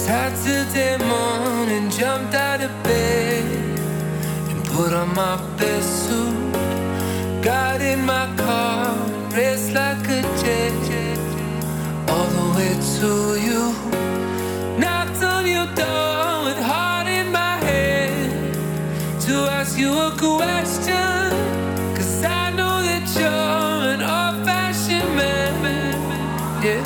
Saturday morning, jumped out of bed and put on my best suit. Got in my car and raced like a jet all the way to you. Knocked on your door with heart in my head to ask you a question, 'cause I know that you're an old-fashioned man. Yeah.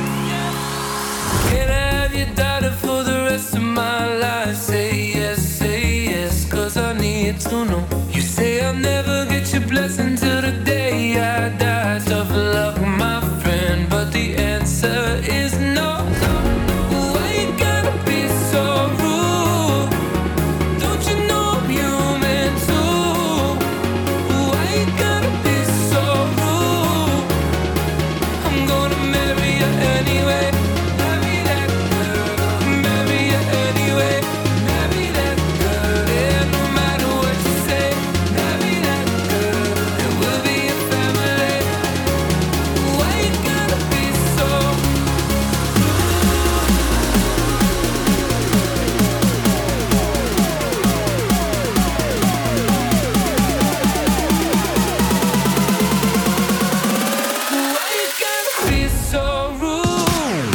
Can I have your daughter for the rest of my life? Say yes, 'cause I need to know. You say I'll never get your blessing till the day I die. Tough luck, my friend, but the answer is no. Why you gotta be so rude? Don't you know I'm human too? Why you gotta be so rude? I'm gonna marry you anyway. Marry that girl. Marry you anyway. Marry that girl. Yeah, no matter what you say. Marry that girl. And we'll be a family. Why you gotta be so Why you gotta be so rude?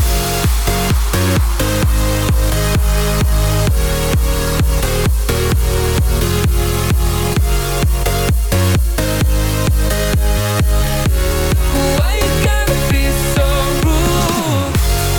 Why you gotta be so rude?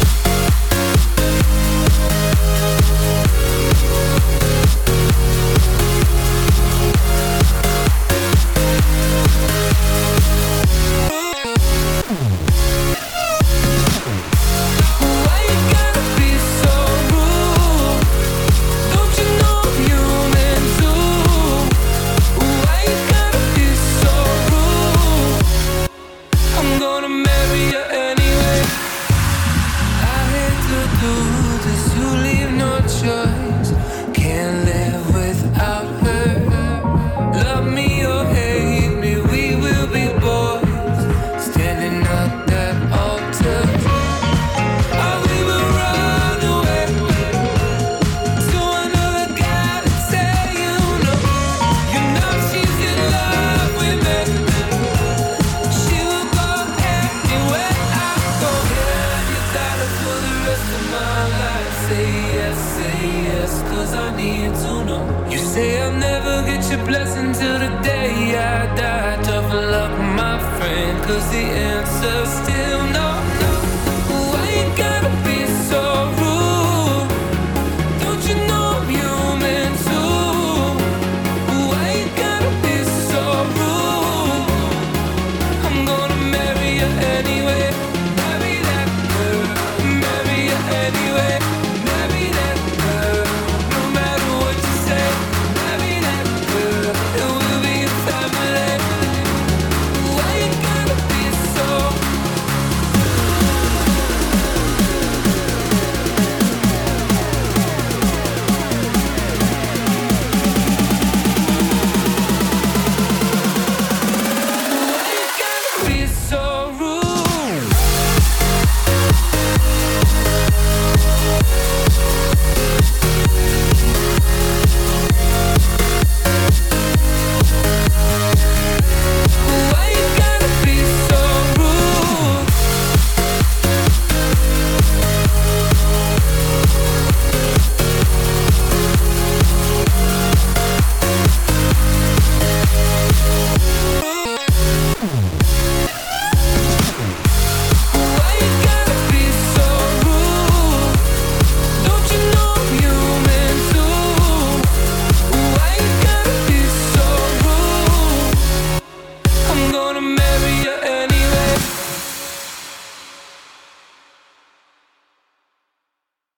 Why you gotta be so rude? Don't you know I'm human too? Why you gotta be so rude? I'm gonna marry you anyway. I hate to do this, you leave no choice. Can't live without her. Love me or hate me, we will be boys, standing at that altar. Or we will run away to another guy to say you know she's in love with me. She will go anywhere I go. Yeah, you gotta for the rest of my life. Say yes, 'cause I need to know. You say I'll never get your blessing till the day I die. Tough luck, my friend, 'cause the answer's still no.